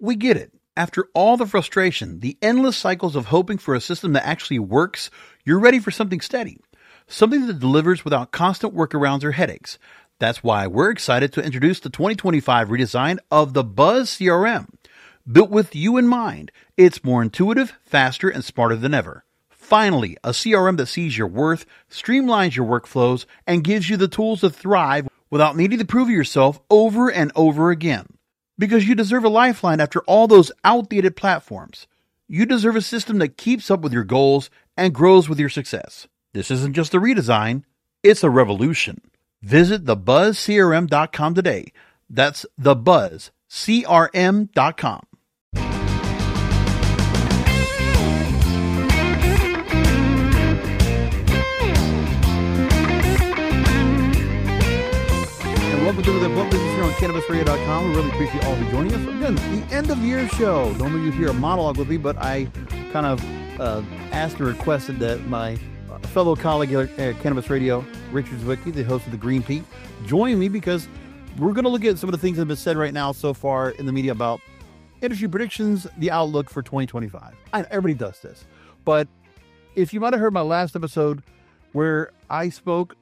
We get it. After all the frustration, the endless cycles of hoping for a system that actually works, you're ready for something steady. Something that delivers without constant workarounds or headaches. That's why we're excited to introduce the 2025 redesign of the Buzz CRM. Built with you in mind, it's more intuitive, faster, and smarter than ever. Finally, a CRM that sees your worth, streamlines your workflows, and gives you the tools to thrive without needing to prove yourself over and over again. Because you deserve a lifeline after all those outdated platforms. You deserve a system that keeps up with your goals and grows with your success. This isn't just a redesign, it's a revolution. Visit thebuzzcrm.com today. That's thebuzzcrm.com. Welcome to the Blunt Business here on CannabisRadio.com. We really appreciate all of you joining us. Again, the end of year show. Normally you hear a monologue with me, but I kind of asked and requested that my fellow colleague at Cannabis Radio, Richard Zwicky, the host of The Green Peak, join me because we're going to look at some of the things that have been said right now so far in the media about industry predictions, the outlook for 2025. Everybody does this. But if you might have heard my last episode where I spoke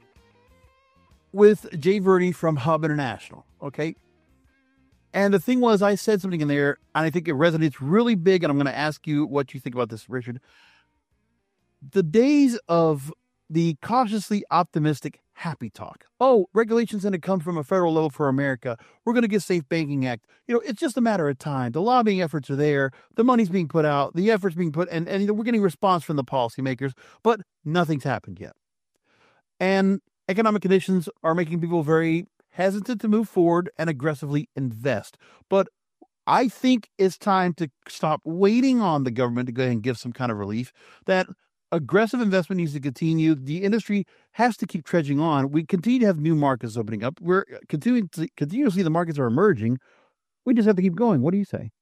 with Jay Verde from Hub International, okay? And the thing was, I said something in there, and I think it resonates really big, and I'm going to ask you what you think about this, Richard. The days of the cautiously optimistic happy talk. Oh, regulation's going to come from a federal level for America. We're going to get Safe Banking Act. It's just a matter of time. The lobbying efforts are there. The money's being put out. The effort's being put, and we're getting response from the policymakers, but nothing's happened yet. And economic conditions are making people very hesitant to move forward and aggressively invest. But I think it's time to stop waiting on the government to go ahead and give some kind of relief. That aggressive investment needs to continue. The industry has to keep trudging on. We continue to have new markets opening up. We're continuously the markets are emerging. We just have to keep going. What do you say?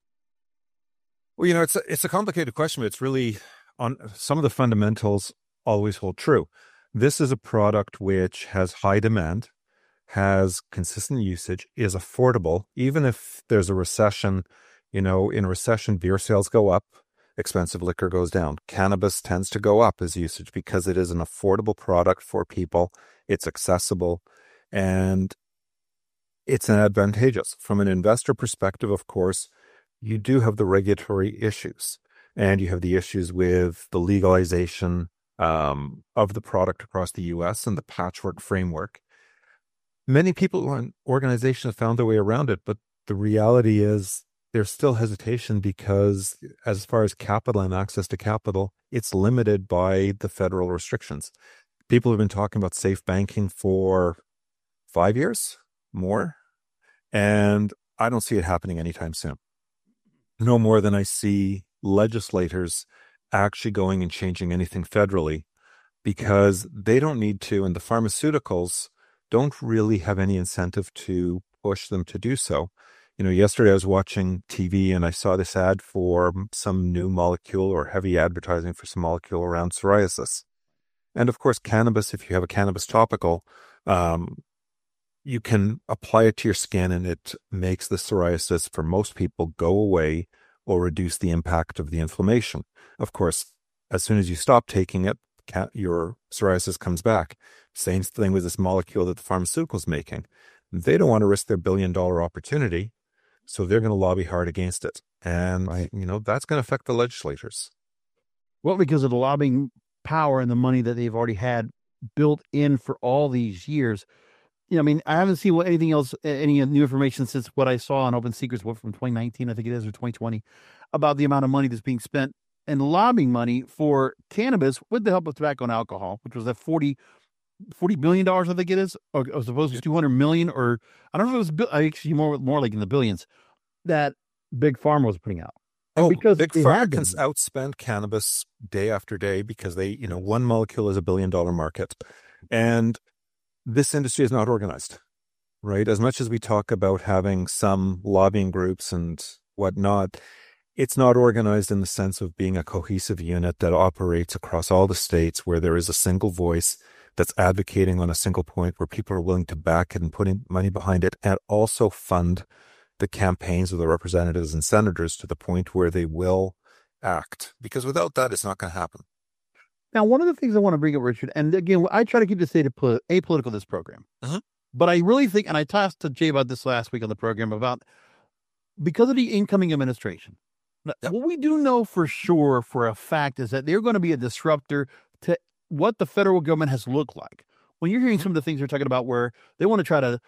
Well, it's a complicated question, but it's really on some of the fundamentals always hold true. This is a product which has high demand, has consistent usage, is affordable. Even if there's a recession, in a recession, beer sales go up, expensive liquor goes down. Cannabis tends to go up as usage because it is an affordable product for people. It's accessible and it's advantageous. From an investor perspective, of course, you do have the regulatory issues and you have the issues with the legalization of the product across the U.S. and the patchwork framework. Many people and organizations have found their way around it, but the reality is there's still hesitation because as far as capital and access to capital, it's limited by the federal restrictions. People have been talking about safe banking for 5 years, more, and I don't see it happening anytime soon. No more than I see legislators actually going and changing anything federally because they don't need to, and the pharmaceuticals don't really have any incentive to push them to do so. Yesterday I was watching TV and I saw this ad for some new molecule or heavy advertising for some molecule around psoriasis. And of course, cannabis, if you have a cannabis topical, you can apply it to your skin and it makes the psoriasis for most people go away or reduce the impact of the inflammation. Of course, as soon as you stop taking it, your psoriasis comes back. Same thing with this molecule that the pharmaceutical's making. They don't want to risk their $1 billion opportunity, so they're going to lobby hard against it. And, that's going to affect the legislators. Well, because of the lobbying power and the money that they've already had built in for all these years. I haven't seen anything else, any new information since what I saw on Open Secrets from 2019, I think it is, or 2020, about the amount of money that's being spent and lobbying money for cannabis with the help of tobacco and alcohol, which was that $40 billion, I think it is, or as opposed to 200 million, or I don't know if it was actually more like in the billions that Big Pharma was putting out. Because Big Pharma can outspend cannabis day after day because they, one molecule is $1 billion market. And this industry is not organized, right? As much as we talk about having some lobbying groups and whatnot, it's not organized in the sense of being a cohesive unit that operates across all the states where there is a single voice that's advocating on a single point where people are willing to back it and putting money behind it and also fund the campaigns of the representatives and senators to the point where they will act, because without that, it's not going to happen. Now, one of the things I want to bring up, Richard, and again, I try to keep this apolitical, this program, but I really think, and I talked to Jay about this last week on the program, about because of the incoming administration, what we do know for sure, for a fact, is that they're going to be a disruptor to what the federal government has looked like. When you're hearing some of the things they're talking about where they want to try to,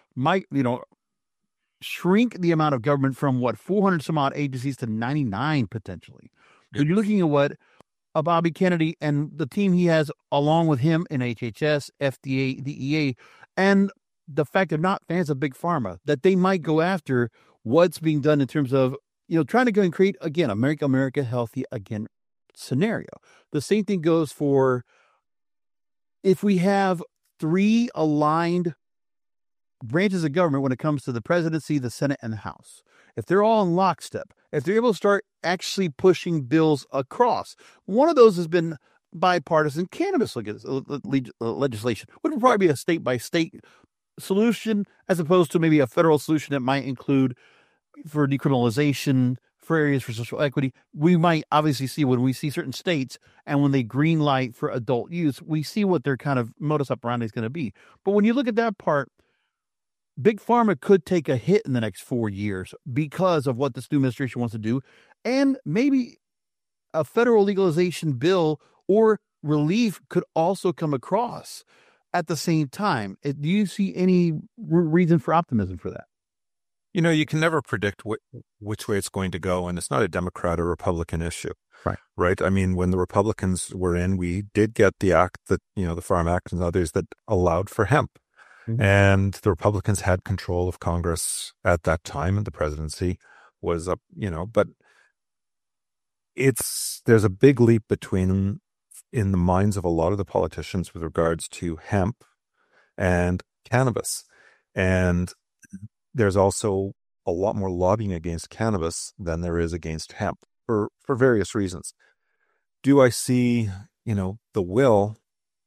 shrink the amount of government from 400 some odd agencies to 99 potentially. So you're looking at what Bobby Kennedy and the team he has along with him in HHS, FDA, DEA, and the fact they're not fans of Big Pharma, that they might go after what's being done in terms of, trying to go and create, again, America healthy again scenario. The same thing goes for if we have 3 aligned branches of government when it comes to the presidency, the Senate, and the House. If they're all in lockstep, if they're able to start actually pushing bills across, one of those has been bipartisan cannabis legislation, which would probably be a state-by-state solution as opposed to maybe a federal solution that might include for decriminalization, for areas for social equity. We might obviously see when we see certain states and when they green light for adult use, we see what their kind of modus operandi is going to be. But when you look at that part, Big Pharma could take a hit in the next 4 years because of what this new administration wants to do. And maybe a federal legalization bill or relief could also come across at the same time. Do you see any reason for optimism for that? You can never predict which way it's going to go, and it's not a Democrat or Republican issue. Right. I mean, when the Republicans were in, we did get the act that, the Farm Act and others that allowed for hemp. Mm-hmm. And the Republicans had control of Congress at that time, and the presidency was up, but there's a big leap in the minds of a lot of the politicians with regards to hemp and cannabis. And there's also a lot more lobbying against cannabis than there is against hemp for various reasons. Do I see, the will?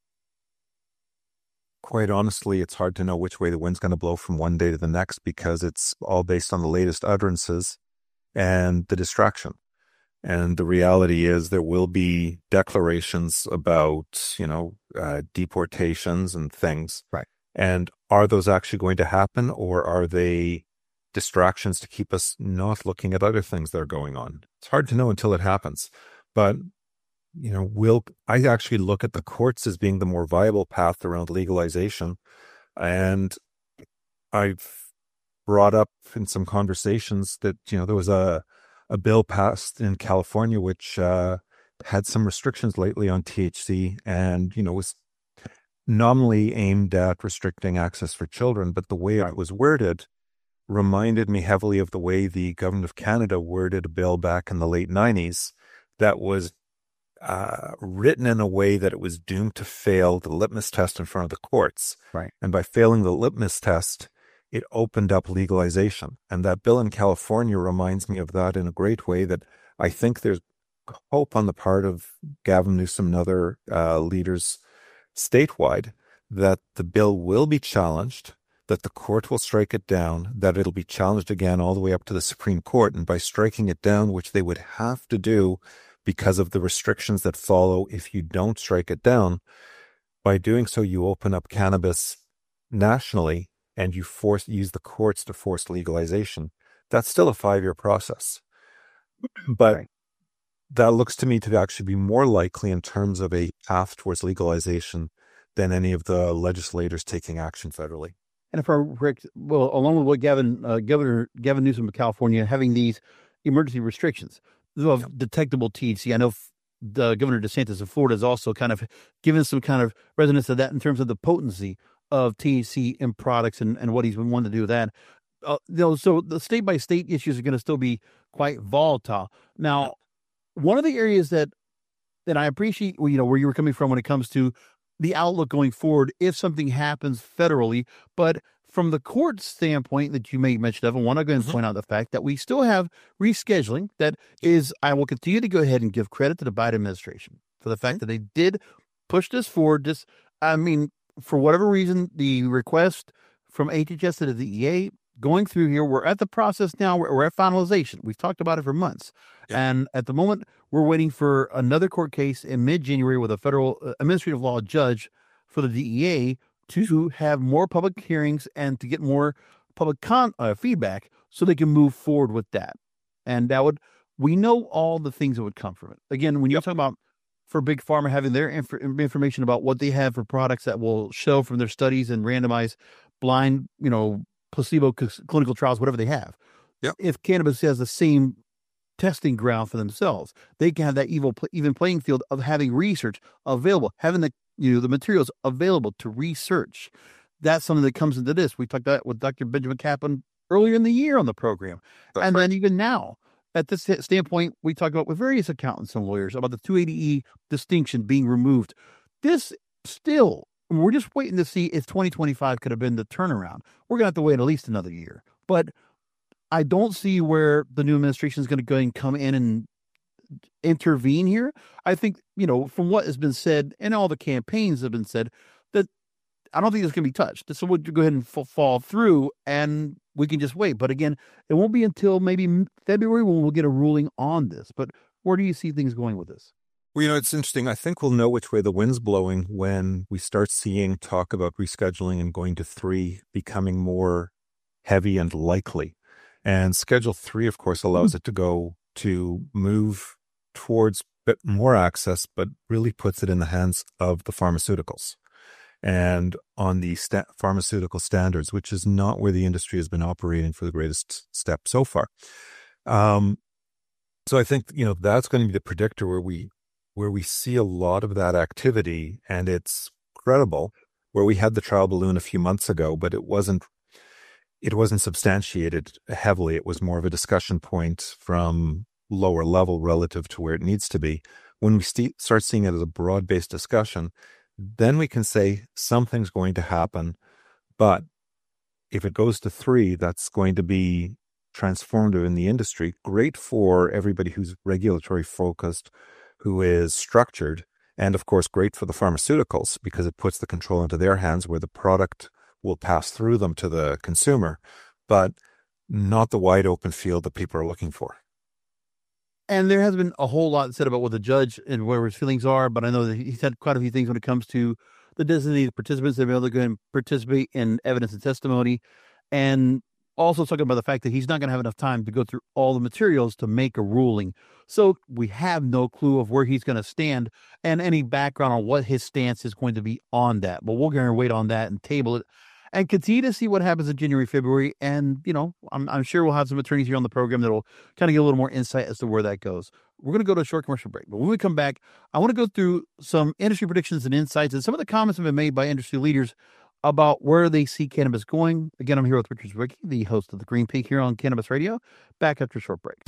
Quite honestly, it's hard to know which way the wind's going to blow from one day to the next because it's all based on the latest utterances and the distraction. And the reality is there will be declarations about, deportations and things. Right. And are those actually going to happen, or are they distractions to keep us not looking at other things that are going on? It's hard to know until it happens. But I actually look at the courts as being the more viable path around legalization. And I've brought up in some conversations that, there was a bill passed in California which had some restrictions lately on THC and, was nominally aimed at restricting access for children. But the way it was worded reminded me heavily of the way the government of Canada worded a bill back in the late 90s that was written in a way that it was doomed to fail the litmus test in front of the courts. Right. And by failing the litmus test, it opened up legalization. And that bill in California reminds me of that in a great way, that I think there's hope on the part of Gavin Newsom and other leaders statewide that the bill will be challenged, that the court will strike it down, that it'll be challenged again all the way up to the Supreme Court. And by striking it down, which they would have to do because of the restrictions that follow if you don't strike it down, by doing so, you open up cannabis nationally and you use the courts to force legalization. That's still a 5-year process. But that looks to me to actually be more likely in terms of a path towards legalization than any of the legislators taking action federally. And if along with what Governor Gavin Newsom of California having these emergency restrictions of detectable THC, I know the Governor DeSantis of Florida has also kind of given some kind of resonance of that in terms of the potency of THC in products and what he's been wanting to do with that. So the state by state issues are going to still be quite volatile. Now, one of the areas that I appreciate, where you were coming from when it comes to the outlook going forward, if something happens federally, but from the court standpoint that you may mention of, I want to go and point out the fact that we still have rescheduling. That is, I will continue to go ahead and give credit to the Biden administration for the fact that they did push this forward. For whatever reason, the request from HHS to the DEA going through here. We're at the process now. We're at finalization. We've talked about it for months. Yeah. And at the moment, we're waiting for another court case in mid-January with a federal administrative law judge for the DEA to have more public hearings and to get more public feedback so they can move forward with that. And that would, we know all the things that would come from it. Again, when you're talking about for Big Pharma having their information about what they have for products that will show from their studies and randomized blind, placebo clinical trials, whatever they have. Yep. If cannabis has the same testing ground for themselves, they can have that even playing field of having research available, having the materials available to research. That's something that comes into this. We talked about with Dr. Benjamin Kaplan earlier in the year on the program. That's right. Then even now, at this standpoint, we talk about with various accountants and lawyers about the 280E distinction being removed. This still, we're just waiting to see if 2025 could have been the turnaround. We're going to have to wait at least another year. But I don't see where the new administration is going to go and come in and intervene here. I think, from what has been said and all the campaigns have been said, that I don't think it's going to be touched. This will go ahead and fall through and we can just wait. But again, it won't be until maybe February when we'll get a ruling on this. But where do you see things going with this? Well, it's interesting. I think we'll know which way the wind's blowing when we start seeing talk about rescheduling and going to 3 becoming more heavy and likely. And Schedule 3, of course, allows it to move towards a bit more access, but really puts it in the hands of the pharmaceuticals and on the pharmaceutical standards, which is not where the industry has been operating for the greatest step so far. So I think, that's going to be the predictor where we see a lot of that activity, and it's credible, where we had the trial balloon a few months ago, but it wasn't substantiated heavily. It was more of a discussion point from lower level relative to where it needs to be. When we start seeing it as a broad-based discussion, then we can say something's going to happen. But if it goes to 3, that's going to be transformative in the industry. Great for everybody who's regulatory focused, who is structured, and of course, great for the pharmaceuticals because it puts the control into their hands where the product will pass through them to the consumer, but not the wide open field that people are looking for. And there has been a whole lot said about what the judge and where his feelings are, but I know that he's had quite a few things when it comes to the designated participants that be able to go and participate in evidence and testimony, and also talking about the fact that he's not going to have enough time to go through all the materials to make a ruling. So we have no clue of where he's going to stand and any background on what his stance is going to be on that. But we're going to wait on that and table it and continue to see what happens in January, February. And, I'm sure we'll have some attorneys here on the program that will kind of get a little more insight as to where that goes. We're going to go to a short commercial break. But when we come back, I want to go through some industry predictions and insights and some of the comments have been made by industry leaders about where they see cannabis going. Again, I'm here with Richard Zwicky, the host of the Green Peak here on Cannabis Radio. Back after a short break.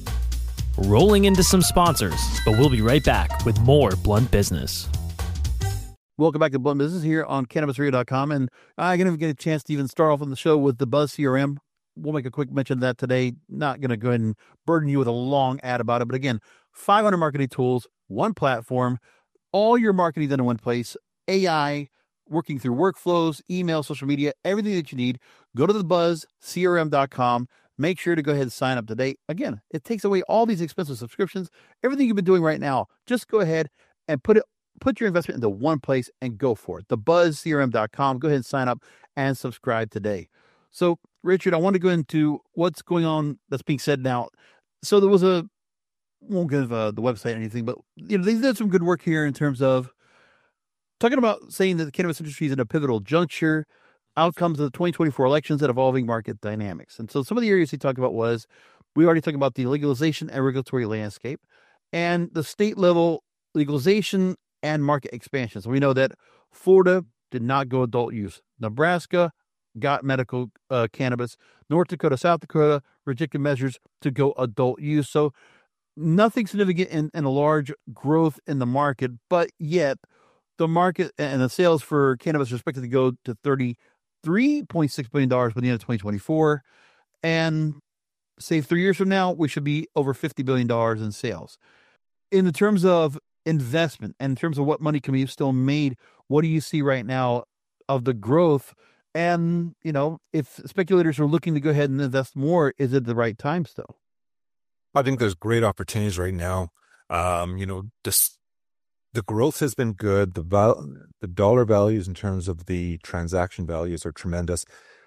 Rolling into some sponsors, but we'll be right back with more Blunt Business. Welcome back to Blunt Business here on CannabisRadio.com. And I'm going to get a chance to even start off on the show with the Buzz CRM. We'll make a quick mention of that today. Not going to go ahead and burden you with a long ad about it. But again, 500 marketing tools, one platform, all your marketing done in one place, AI, working through workflows, email, social media, everything that you need. Go to thebuzzcrm.com. Make sure to go ahead and sign up today. Again, it takes away all these expensive subscriptions. Everything you've been doing right now, just go ahead and put your investment into one place and go for it. Thebuzzcrm.com. Go ahead and sign up and subscribe today. So, Richard, I want to go into what's going on that's being said now. So there was won't give the website or anything, but they did some good work here in terms of talking about saying that the cannabis industry is at a pivotal juncture, outcomes of the 2024 elections, and evolving market dynamics. And so some of the areas he talked about was, we already talked about the legalization and regulatory landscape and the state level legalization and market expansion. So we know that Florida did not go adult use. Nebraska got medical cannabis. North Dakota, South Dakota rejected measures to go adult use. So nothing significant in a large growth in the market, but yet the market and the sales for cannabis are expected to go to $33.6 billion by the end of 2024. And say 3 years from now, we should be over $50 billion in sales. In the terms of investment and in terms of what money can be still made, what do you see right now of the growth And, if speculators are looking to go ahead and invest more, is it the right time still? I think there's great opportunities right now. The growth has been good. The dollar values in terms of the transaction values are tremendous.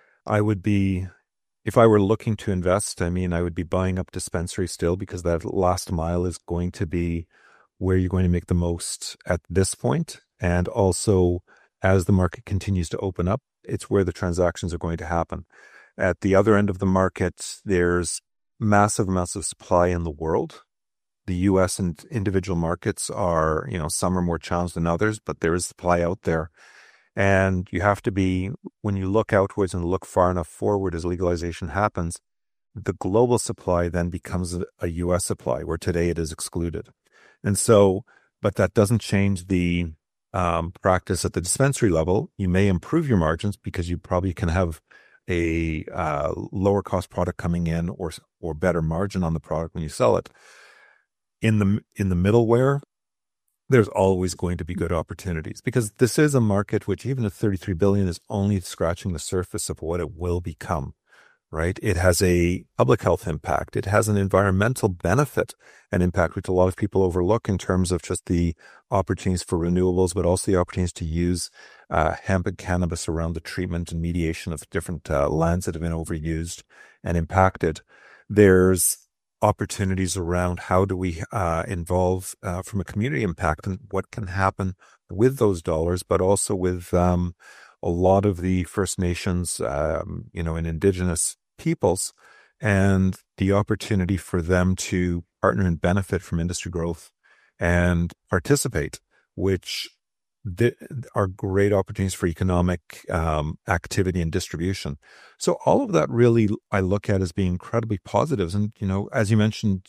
If I were looking to invest, I would be buying up dispensaries still, because that last mile is going to be where you're going to make the most at this point. And also, as the market continues to open up, it's where the transactions are going to happen. At the other end of the market, there's massive amounts of supply in the world. The U.S. and individual markets are, some are more challenged than others, but there is supply out there. And you have to be, when you look outwards and look far enough forward as legalization happens, the global supply then becomes a U.S. supply, where today it is excluded. And so, but that doesn't change the practice at the dispensary level. You may improve your margins because you probably can have a lower cost product coming in, or better margin on the product when you sell it. In the middleware, there's always going to be good opportunities, because this is a market which, even at $33 billion, is only scratching the surface of what it will become, right? It has a public health impact. It has an environmental benefit and impact, which a lot of people overlook in terms of just the opportunities for renewables, but also the opportunities to use hemp and cannabis around the treatment and mediation of different lands that have been overused and impacted. There's opportunities around how do we involve from a community impact, and what can happen with those dollars, but also with a lot of the First Nations, and Indigenous peoples, and the opportunity for them to partner and benefit from industry growth and participate, which are great opportunities for economic activity and distribution. So all of that really I look at as being incredibly positives. And, as you mentioned,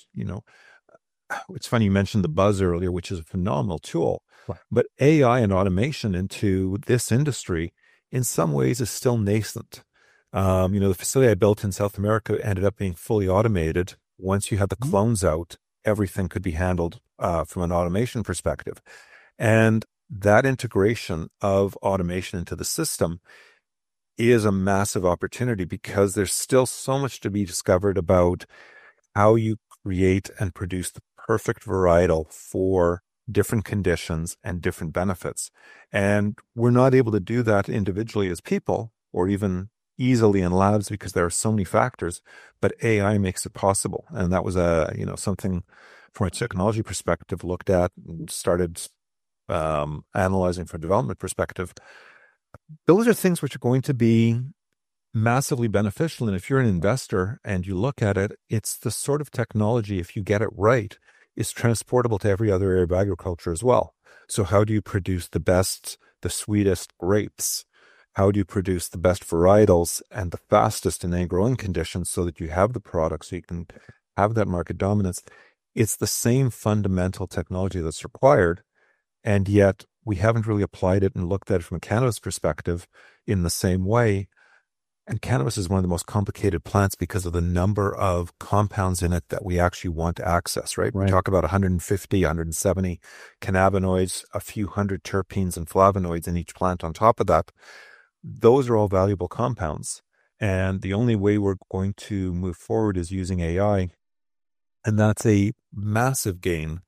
it's funny you mentioned the buzz earlier, which is a phenomenal tool. Right. But AI and automation into this industry in some ways is still nascent. The facility I built in South America ended up being fully automated. Once you had the clones out, everything could be handled from an automation perspective. And that integration of automation into the system is a massive opportunity, because there's still so much to be discovered about how you create and produce the perfect varietal for different conditions and different benefits. And we're not able to do that individually as people, or even easily in labs, because there are so many factors, but AI makes it possible. And that was something from a technology perspective looked at and started analyzing from a development perspective. Those are things which are going to be massively beneficial. And if you're an investor and you look at it, it's the sort of technology, if you get it right, is transportable to every other area of agriculture as well. So how do you produce the best, the sweetest grapes? How do you produce the best varietals and the fastest in any growing conditions, so that you have the product, so you can have that market dominance? It's the same fundamental technology that's required. And yet we haven't really applied it and looked at it from a cannabis perspective in the same way. And cannabis is one of the most complicated plants because of the number of compounds in it that we actually want to access, right? We talk about 150, 170 cannabinoids, a few hundred terpenes and flavonoids in each plant on top of that. Those are all valuable compounds. And the only way we're going to move forward is using AI. And that's a massive gain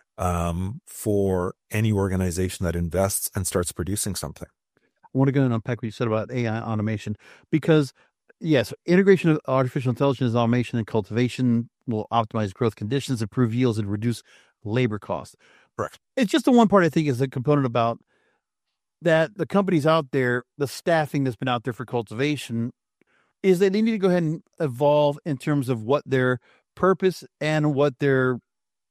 for any organization that invests and starts producing something. I want to go and unpack what you said about AI automation, because yes, integration of artificial intelligence, automation, and cultivation will optimize growth conditions, improve yields, and reduce labor costs. Correct. It's just the one part I think is a component about that the companies out there, the staffing that's been out there for cultivation, is that they need to go ahead and evolve in terms of what their purpose and what their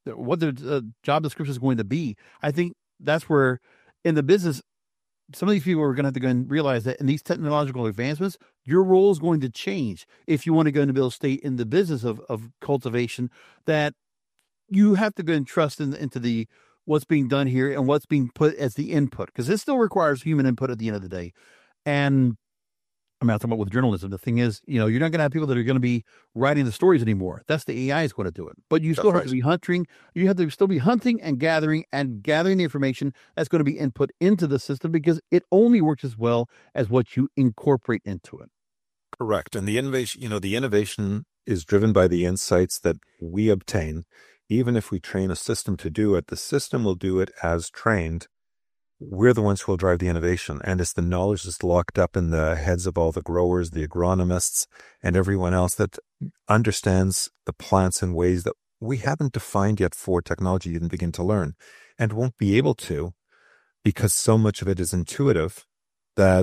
job description is going to be. I think that's where in the business, some of these people are going to have to go and realize that in these technological advancements, your role is going to change. If you want to go into build stay in the business of cultivation, that you have to go and trust into the what's being done here and what's being put as the input, because this still requires human input at the end of the day. And I mean, I'm talking about with journalism. The thing is, you're not going to have people that are going to be writing the stories anymore. That's the AI is going to do it. But you still have to be hunting. You have to still be hunting and gathering the information that's going to be input into the system, because it only works as well as what you incorporate into it. Correct. And the innovation is driven by the insights that we obtain. Even if we train a system to do it, the system will do it as trained. We're the ones who will drive the innovation. And it's the knowledge that's locked up in the heads of all the growers, the agronomists, and everyone else that understands the plants in ways that we haven't defined yet for technology even begin to learn, and won't be able to, because so much of it is intuitive that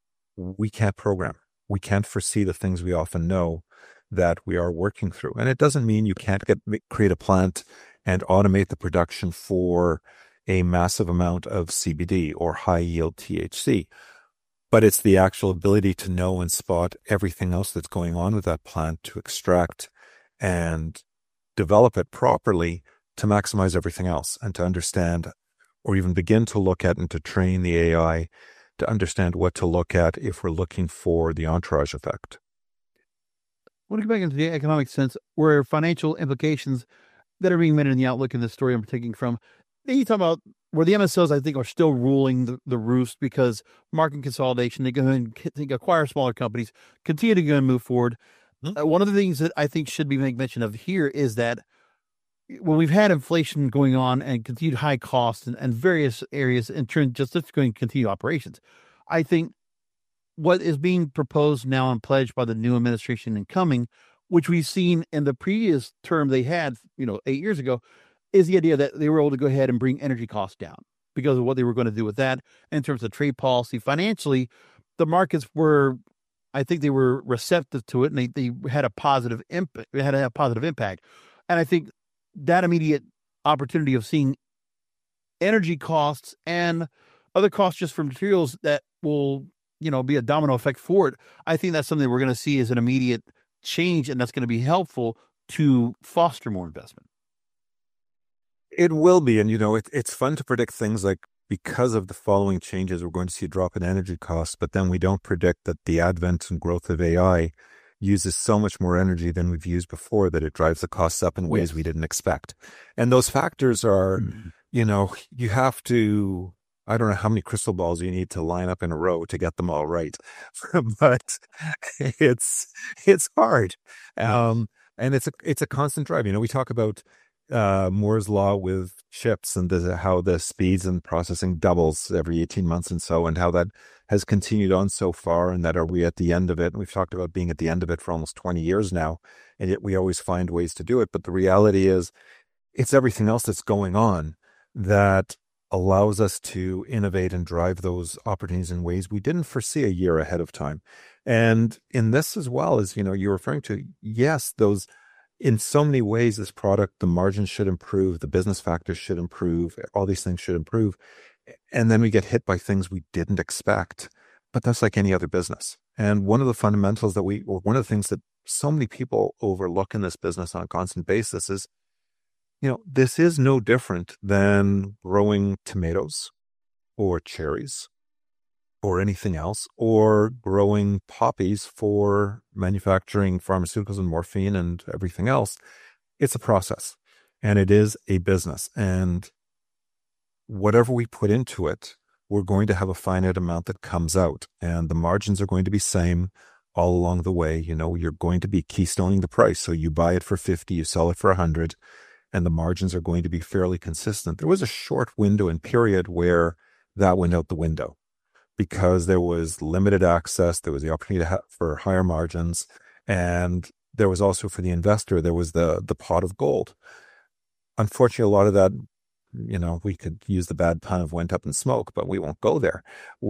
we can't program. We can't foresee the things we often know that we are working through. And it doesn't mean you can't create a plant and automate the production for a massive amount of CBD or high yield THC. But it's the actual ability to know and spot everything else that's going on with that plant, to extract and develop it properly to maximize everything else, and to understand, or even begin to look at and to train the AI to understand what to look at if we're looking for the entourage effect. I want to go back into the economic sense, where financial implications that are being made in the outlook in this story I'm taking from. You talk about where the MSOs, I think, are still ruling the roost because market consolidation. They go and acquire smaller companies, continue to go and move forward. One of the things that I think should be made mention of here is that when we've had inflation going on and continued high costs and various areas in terms just going to continue operations, I think what is being proposed now and pledged by the new administration incoming, which we've seen in the previous term they had, 8 years ago, is the idea that they were able to go ahead and bring energy costs down because of what they were going to do with that in terms of trade policy. Financially, the markets were, I think they were receptive to it, and they had a positive impact. It had a positive impact. And I think that immediate opportunity of seeing energy costs and other costs just for materials that will, be a domino effect for it. I think that's something we're going to see as an immediate change, and that's going to be helpful to foster more investment. It will be. And, it's fun to predict things like, because of the following changes, we're going to see a drop in energy costs, but then we don't predict that the advent and growth of AI uses so much more energy than we've used before that it drives the costs up in ways we didn't expect. And those factors are, you have to, I don't know how many crystal balls you need to line up in a row to get them all right, but it's hard. And it's a constant drive. We talk about Moore's law with chips and how the speeds and processing doubles every 18 months and so, and how that has continued on so far, and that are we at the end of it? And we've talked about being at the end of it for almost 20 years now, and yet we always find ways to do it. But the reality is it's everything else that's going on that allows us to innovate and drive those opportunities in ways we didn't foresee a year ahead of time. And in this as well, as you're referring to, yes, those, in so many ways, this product, the margins should improve, the business factors should improve, all these things should improve. And then we get hit by things we didn't expect. But that's like any other business. And one of the fundamentals or one of the things that so many people overlook in this business on a constant basis is, this is no different than growing tomatoes or cherries or anything else, or growing poppies for manufacturing pharmaceuticals and morphine and everything else. It's a process, and it is a business. And whatever we put into it, we're going to have a finite amount that comes out, and the margins are going to be same all along the way. You're going to be keystoning the price. So you buy it for 50, you sell it for 100, and the margins are going to be fairly consistent. There was a short window and period where that went out the window, because there was limited access, there was the opportunity for higher margins, and there was also, for the investor, there was the pot of gold. Unfortunately, a lot of that, we could use the bad pun of went up in smoke, but we won't go there.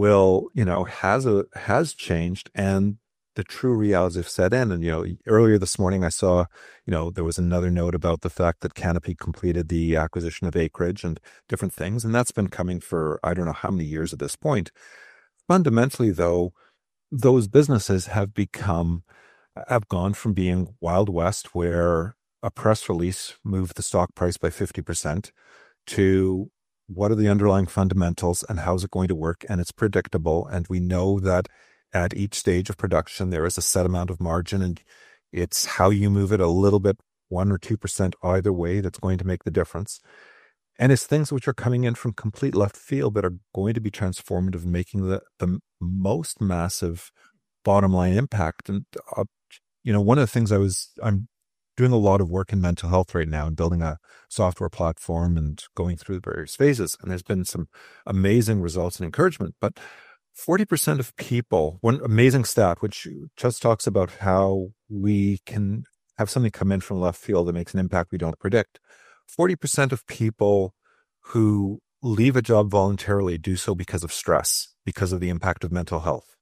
Has changed, and the true realities have set in. And, earlier this morning I saw, there was another note about the fact that Canopy completed the acquisition of acreage and different things, and that's been coming for I don't know how many years at this point. Fundamentally, though, those businesses have gone from being Wild West, where a press release moved the stock price by 50%, to what are the underlying fundamentals and how's it going to work? And it's predictable. And we know that at each stage of production, there is a set amount of margin, and it's how you move it a little bit, 1 or 2% either way, that's going to make the difference. And it's things which are coming in from complete left field that are going to be transformative, making the most massive bottom line impact. And, one of the things I'm doing a lot of work in mental health right now and building a software platform and going through the various phases. And there's been some amazing results and encouragement, but 40% of people, one amazing stat, which just talks about how we can have something come in from left field that makes an impact we don't predict. 40% of people who leave a job voluntarily do so because of stress, because of the impact of mental health.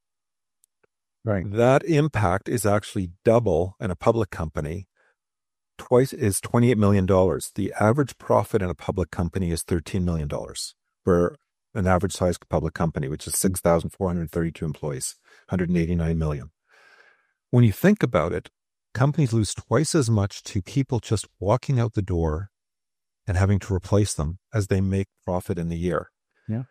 Right. That impact is actually double in a public company. Twice is $28 million. The average profit in a public company is $13 million for an average sized public company, which is 6,432 employees, 189 million. When you think about it, companies lose twice as much to people just walking out the door and having to replace them as they make profit in the year. Yeah.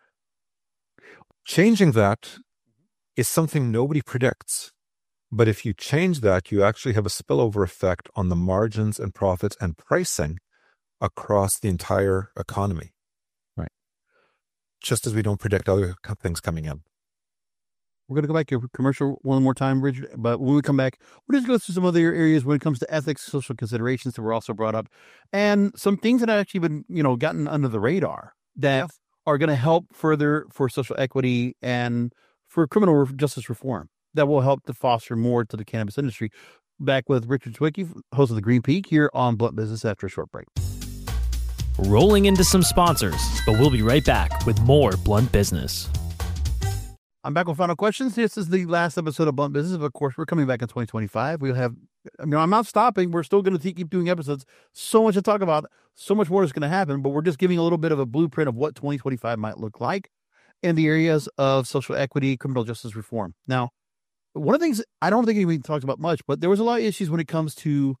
Changing that is something nobody predicts. But if you change that, you actually have a spillover effect on the margins and profits and pricing across the entire economy. Right. Just as we don't predict other things coming in. We're going to go back to commercial one more time, Richard. But when we come back, we'll just go through some other areas when it comes to ethics, social considerations that were also brought up, and some things that have actually been, gotten under the radar that are going to help further for social equity and for criminal justice reform that will help to foster more to the cannabis industry. Back with Richard Zwicky, host of the Green Peak, here on Blunt Business after a short break. Rolling into some sponsors, but we'll be right back with more Blunt Business. I'm back with final questions. This is the last episode of Blunt Business. Of course, we're coming back in 2025. We'll have, I'm not stopping. We're still going to keep doing episodes. So much to talk about. So much more is going to happen, but we're just giving a little bit of a blueprint of what 2025 might look like in the areas of social equity, criminal justice reform. Now, one of the things I don't think anybody talks about much, but there was a lot of issues when it comes to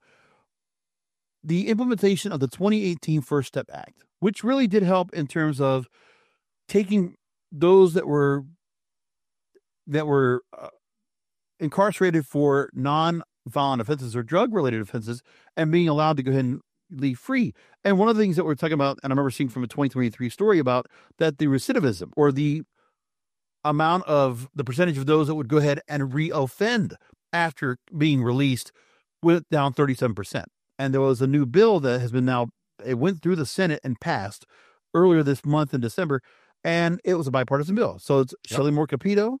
the implementation of the 2018 First Step Act, which really did help in terms of taking those that were incarcerated for non-violent offenses or drug-related offenses and being allowed to go ahead and leave free. And one of the things that we're talking about, and I remember seeing from a 2023 story about that, the recidivism or the amount of the percentage of those that would go ahead and reoffend after being released went down 37%. And there was a new bill that has been it went through the Senate and passed earlier this month in December, and it was a bipartisan bill. So it's Shelley Moore Capito,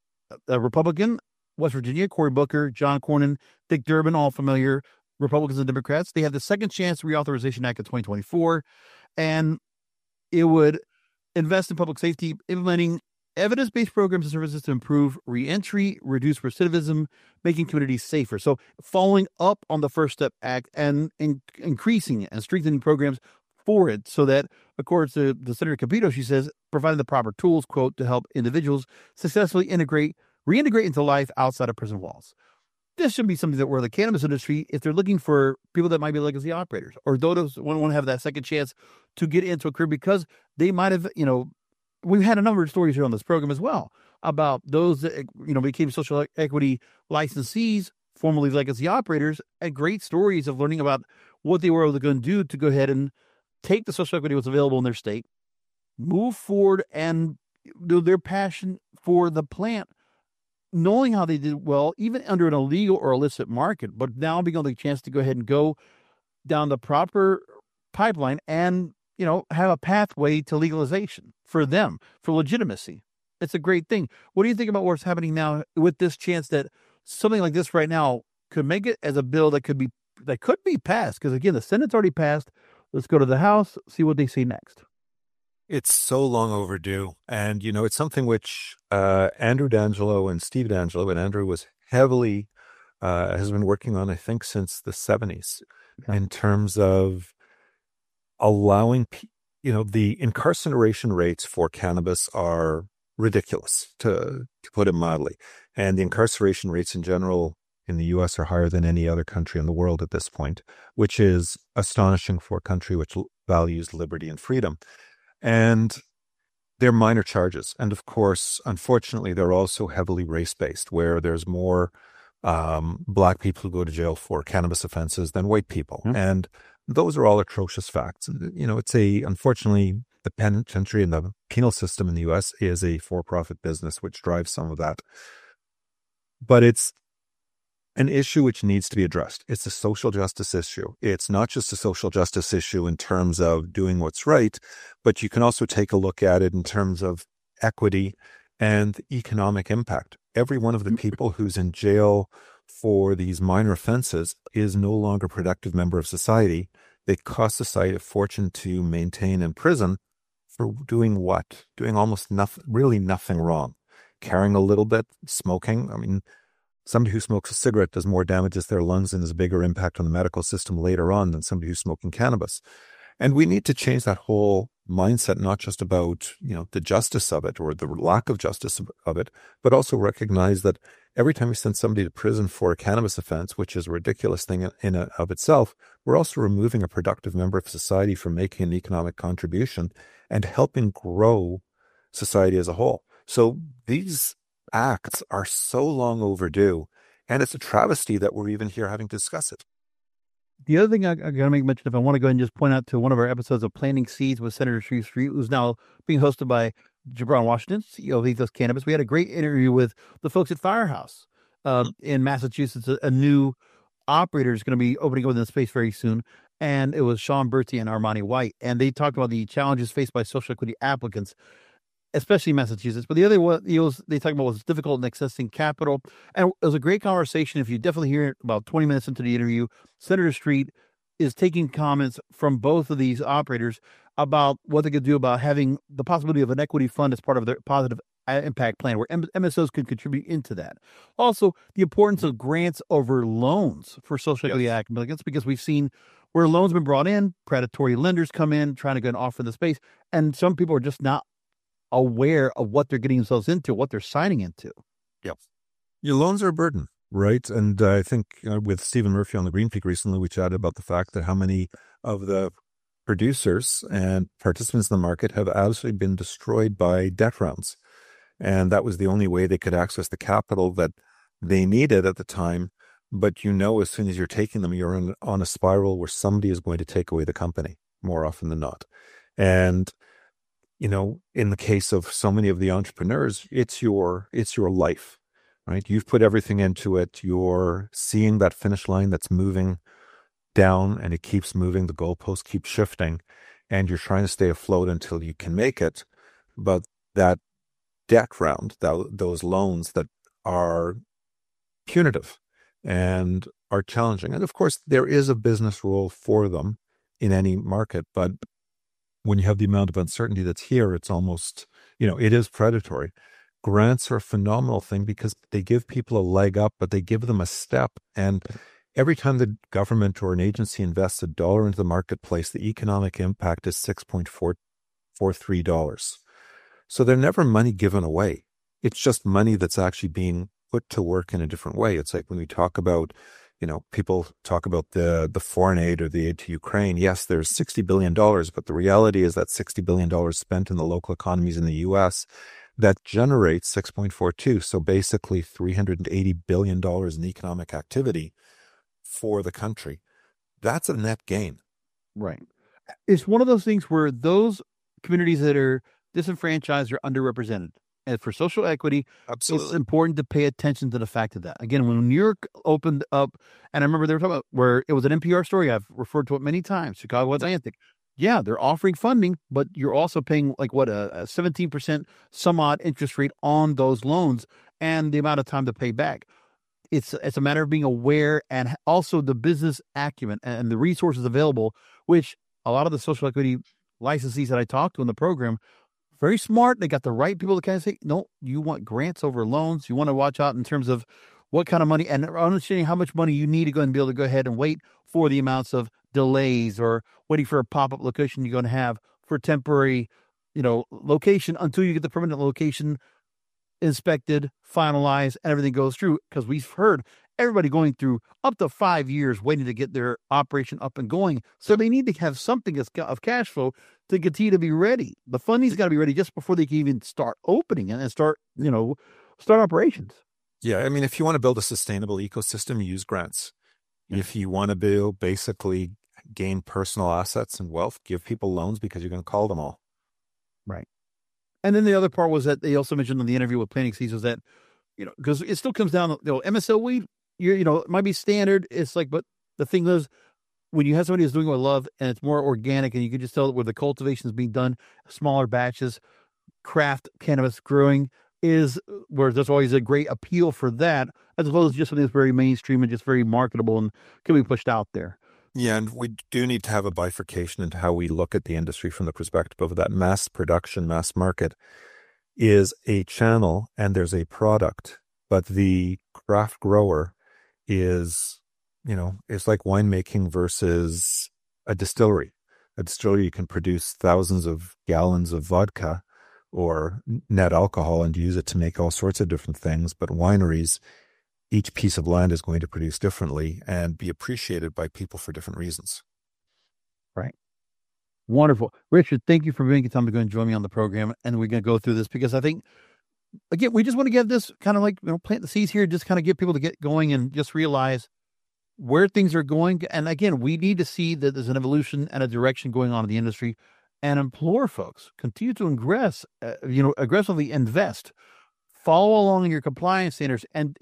a Republican, West Virginia, Cory Booker, John Cornyn, Dick Durbin, all familiar Republicans and Democrats. They have the Second Chance Reauthorization Act of 2024, and it would invest in public safety, implementing evidence-based programs and services to improve reentry, reduce recidivism, making communities safer. So following up on the First Step Act and increasing and strengthening programs for it so that, according to the Senator Capito, she says, providing the proper tools, quote, to help individuals successfully reintegrate into life outside of prison walls. This should be something that where the cannabis industry, if they're looking for people that might be legacy operators or those who want to have that second chance to get into a career because they might have, we've had a number of stories here on this program as well about those that, became social equity licensees, formerly legacy operators, and great stories of learning about what they were able to go and do to go ahead and take the social equity that was available in their state, move forward and do their passion for the plant, knowing how they did well, even under an illegal or illicit market, but now being able to get a chance to go ahead and go down the proper pipeline and, have a pathway to legalization for them, for legitimacy. It's a great thing. What do you think about what's happening now with this chance that something like this right now could make it as a bill that could be passed? Because again, the Senate's already passed. Let's go to the House, see what they say next. It's so long overdue. And, it's something which Andrew D'Angelo and Steve D'Angelo, and Andrew was heavily, has been working on, I think, since the 70s in terms of allowing, the incarceration rates for cannabis are ridiculous, to put it mildly. And the incarceration rates in general in the U.S. are higher than any other country in the world at this point, which is astonishing for a country which values liberty and freedom. And they're minor charges. And of course, unfortunately, they're also heavily race-based, where there's more Black people who go to jail for cannabis offenses than white people. Mm-hmm. And those are all atrocious facts. It's unfortunately, the penitentiary and the penal system in the U.S. is a for-profit business, which drives some of that. But it's an issue which needs to be addressed. It's a social justice issue. It's not just a social justice issue in terms of doing what's right, but you can also take a look at it in terms of equity and economic impact. Every one of the people who's in jail for these minor offenses is no longer a productive member of society. They cost society a fortune to maintain in prison for doing what? Doing almost nothing, really nothing wrong. Carrying a little bit, smoking. I mean, somebody who smokes a cigarette does more damage to their lungs and has a bigger impact on the medical system later on than somebody who's smoking cannabis. And we need to change that whole mindset, not just about, the justice of it or the lack of justice of it, but also recognize that every time we send somebody to prison for a cannabis offense, which is a ridiculous thing in and of itself, we're also removing a productive member of society from making an economic contribution and helping grow society as a whole. So these acts are so long overdue, and it's a travesty that we're even here having to discuss it. The other thing I got to make mention of, I want to go ahead and just point out to one of our episodes of Planting Seeds with Senator Shreve Street, who's now being hosted by Gibran Washington, CEO of Ethos Cannabis. We had a great interview with the folks at Firehouse in Massachusetts. A new operator is going to be opening up in the space very soon. And it was Sean Bertie and Armani White. And they talked about the challenges faced by social equity applicants, especially Massachusetts. But the other one they talked about was difficult in accessing capital. And it was a great conversation. If you definitely hear it about 20 minutes into the interview, Senator Street is taking comments from both of these operators about what they could do about having the possibility of an equity fund as part of their positive impact plan, where MSOs could contribute into that. Also, the importance of grants over loans for social equity applicants, because we've seen where loans have been brought in, predatory lenders come in trying to go and offer the space, and some people are just not aware of what they're getting themselves into, what they're signing into. Yep. Your loans are a burden, right? And I think with Stephen Murphy on the Green Peak recently, we chatted about the fact that how many of the producers and participants in the market have absolutely been destroyed by debt rounds. And that was the only way they could access the capital that they needed at the time. But as soon as you're taking them, you're on a spiral where somebody is going to take away the company more often than not. And in the case of so many of the entrepreneurs, it's your life, right? You've put everything into it. You're seeing that finish line that's moving down, and it keeps moving. The goalpost keeps shifting, and you're trying to stay afloat until you can make it. But that debt round, those loans that are punitive and are challenging. And of course, there is a business rule for them in any market, but when you have the amount of uncertainty that's here, it's almost, it is predatory. Grants are a phenomenal thing because they give people a leg up, but they give them a step. And every time the government or an agency invests $1 into the marketplace, the economic impact is $6.43. So they're never money given away. It's just money that's actually being put to work in a different way. It's like when we talk about, people talk about the foreign aid or the aid to Ukraine. Yes, there's $60 billion, but the reality is that $60 billion spent in the local economies in the U.S. that generates 6.42. So basically $380 billion in economic activity for the country. That's a net gain. Right. It's one of those things where those communities that are disenfranchised are underrepresented. And for social equity, Absolutely. It's important to pay attention to the fact of that. Again, when New York opened up, and I remember they were talking about where it was an NPR story, I've referred to it many times, Chicago Atlantic. Yeah, they're offering funding, but you're also paying a 17% some odd interest rate on those loans and the amount of time to pay back. It's a matter of being aware and also the business acumen and the resources available, which a lot of the social equity licensees that I talked to in the program, very smart. They got the right people to kind of say, no, you want grants over loans. You want to watch out in terms of what kind of money and understanding how much money you need to go and be able to go ahead and wait for the amounts of delays or waiting for a pop-up location you're going to have for temporary, location until you get the permanent location inspected, finalized, and everything goes through. Because we've heard everybody going through up to 5 years waiting to get their operation up and going. So they need to have something of cash flow to continue to be ready. The funding's got to be ready just before they can even start opening and start operations. Yeah. I mean, if you want to build a sustainable ecosystem, use grants. If you want to basically gain personal assets and wealth, give people loans because you're going to call them all. Right. And then the other part was that they also mentioned in the interview with Planting Seeds was that, because it still comes down to, MSO weed, it might be standard. It's like, but the thing is, when you have somebody who's doing it with love and it's more organic and you can just tell where the cultivation is being done, smaller batches, craft cannabis growing is where there's always a great appeal for that, as opposed to just something that's very mainstream and just very marketable and can be pushed out there. Yeah, and we do need to have a bifurcation into how we look at the industry from the perspective of that mass production, mass market is a channel and there's a product, but the craft grower is, it's like winemaking versus a distillery. A distillery, you can produce thousands of gallons of vodka or net alcohol and use it to make all sorts of different things, but wineries, each piece of land is going to produce differently and be appreciated by people for different reasons. Right. Wonderful. Richard, thank you for making time to go and join me on the program. And we're going to go through this because I think, again, we just want to get this kind of like, plant the seeds here, just kind of get people to get going and just realize where things are going. And again, we need to see that there's an evolution and a direction going on in the industry and implore folks, continue to aggressively invest. Follow along in your compliance standards. And,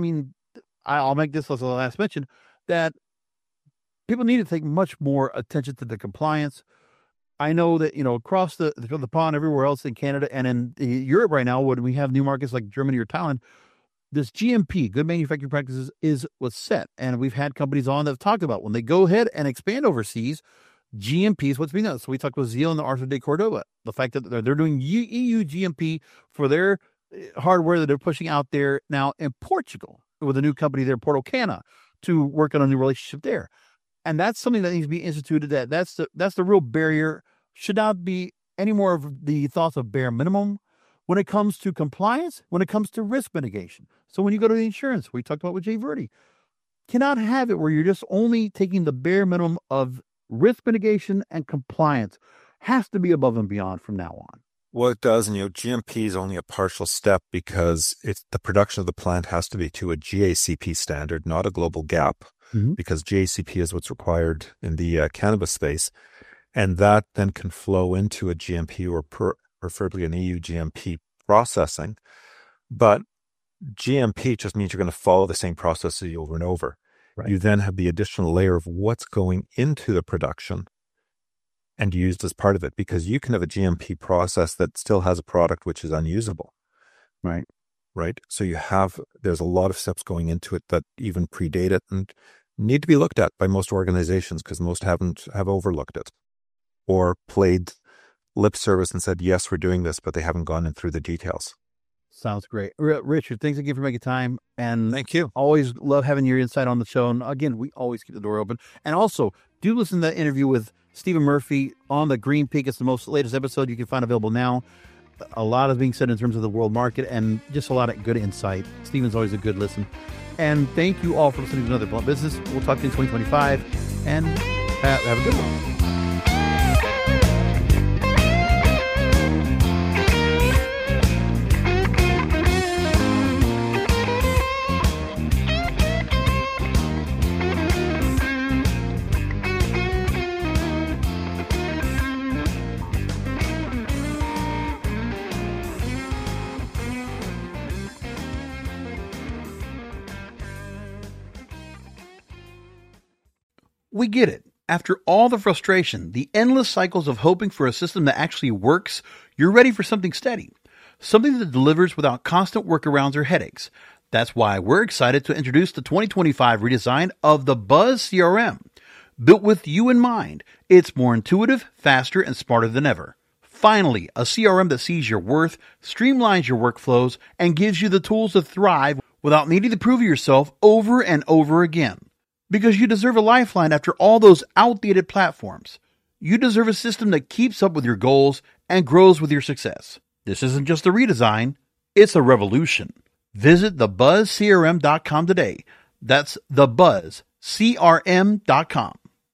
I'll make this as the last mention that people need to take much more attention to the compliance. I know that, across the pond, everywhere else in Canada and in Europe right now, when we have new markets like Germany or Thailand, this GMP, good manufacturing practices, was set. And we've had companies on that have talked about when they go ahead and expand overseas, GMP is what's being done. So we talked with Zeal and the Arthur de Cordova, the fact that they're doing EU GMP for their hardware that they're pushing out there now in Portugal with a new company there, Porto Cana, to work on a new relationship there. And that's something that needs to be instituted. That's the real barrier. Should not be any more of the thoughts of bare minimum when it comes to compliance, when it comes to risk mitigation. So when you go to the insurance, we talked about with Jay Verde, cannot have it where you're just only taking the bare minimum of risk mitigation and compliance. Has to be above and beyond from now on. Well, it does. And, GMP is only a partial step because the production of the plant has to be to a GACP standard, not a global GAP, because GACP is what's required in the cannabis space. And that then can flow into a GMP or preferably an EU GMP processing. But GMP just means you're going to follow the same processes over and over. Right. You then have the additional layer of what's going into the production and used as part of it, because you can have a GMP process that still has a product which is unusable. Right. Right. So there's a lot of steps going into it that even predate it and need to be looked at by most organizations, because most have overlooked it or played lip service and said, yes, we're doing this, but they haven't gone in through the details. Sounds great. Richard, thanks again for making time. And thank you. Always love having your insight on the show. And again, we always keep the door open. And also, do listen to that interview with Stephen Murphy on the Green Peak. It's the most latest episode you can find available now. A lot is being said in terms of the world market and just a lot of good insight. Stephen's always a good listen. And thank you all for listening to another Blunt Business. We'll talk to you in 2025 and have a good one. We get it. After all the frustration, the endless cycles of hoping for a system that actually works, you're ready for something steady. Something that delivers without constant workarounds or headaches. That's why we're excited to introduce the 2025 redesign of the Buzz CRM. Built with you in mind, it's more intuitive, faster, and smarter than ever. Finally, a CRM that sees your worth, streamlines your workflows, and gives you the tools to thrive without needing to prove yourself over and over again. Because you deserve a lifeline after all those outdated platforms. You deserve a system that keeps up with your goals and grows with your success. This isn't just a redesign, it's a revolution. Visit thebuzzcrm.com today. That's thebuzzcrm.com.